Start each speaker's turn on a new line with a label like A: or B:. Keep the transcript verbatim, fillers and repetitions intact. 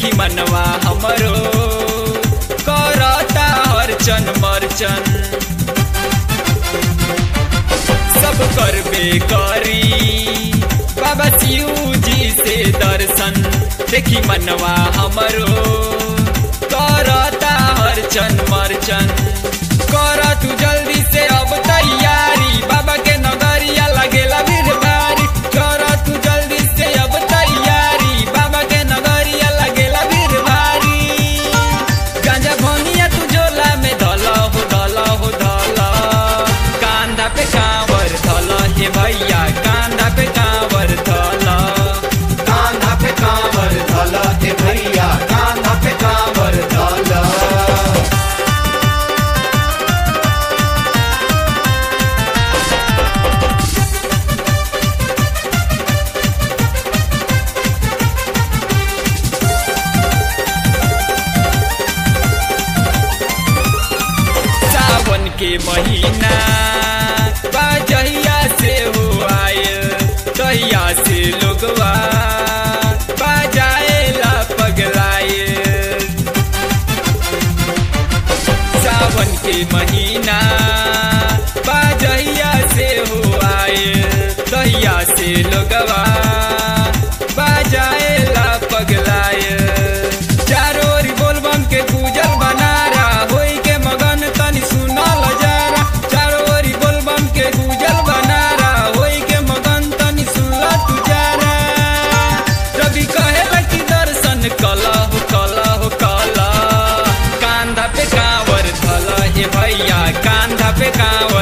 A: देखी मनवा हमरो करता हरचन मरचन। सब करबे करी बाबा शिव जी से दर्शन, देखी मनवा हमरो करता हरचन मरचन। कर तू जल्दी से अब तैयारी, बाबा के नगरिया लगेला भीड़ भारी। कर तू जल्दी से अब तैयारी, बाबा के नगरिया लगेला भीड़ भारी। गांजा भनिया तू झोला में धला हो धला हो धला, कांधा पे कांवर धला हे भैया, कांधा पे कांवर धला।
B: कांधा पे कांवर धला हे भैया, कांधा पे कांवर धला।
A: सावन के महीना बाजहिया से हो आयल, तहिया से लोगवा बाजाएला पगलायल। सावन के महीना बाजहिया से हो आयल, तहिया से लोगवा बाजाएला पगलायल। चारों ओर बोलबम के गुजर बनारा, होई के मगन तनी सुनल जरा। चारों ओर बोलबम के गुजर बनारा, होई के मगन तनी सुनल तू जरा। रवि कहेला कि दर्शन कला हो कला हो कला, कांधा पे कांवर धला हे भैया, कांधा पे कांवर